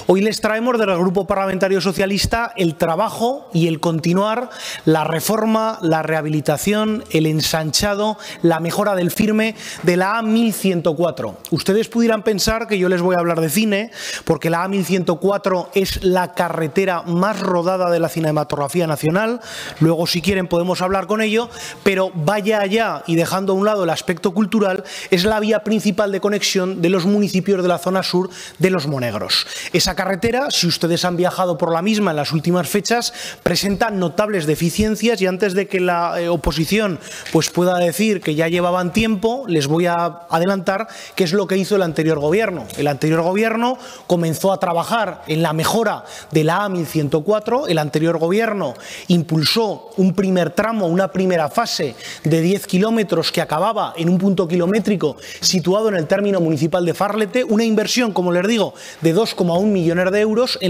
Hoy les traemos del Grupo Parlamentario Socialista el trabajo y el continuar la reforma, la rehabilitación, el ensanchado, la mejora del firme de la A1104. Ustedes pudieran pensar que yo les voy a hablar de cine, porque la A1104 es la carretera más rodada de la cinematografía nacional. Luego, si quieren, podemos hablar con ello, pero vaya allá y dejando a un lado el aspecto cultural, es la vía principal de conexión de los municipios de la zona sur de Los Monegros. Esa carretera, si ustedes han viajado por la misma en las últimas fechas, presenta notables deficiencias y antes de que la oposición pueda decir que ya llevaban tiempo, les voy a adelantar qué es lo que hizo el anterior gobierno. El anterior gobierno comenzó a trabajar en la mejora de la A1104, el anterior gobierno impulsó un primer tramo, una primera fase de 10 kilómetros que acababa en un punto kilométrico situado en el término municipal de Farlete, una inversión, como les digo, de 2,1 millones de euros.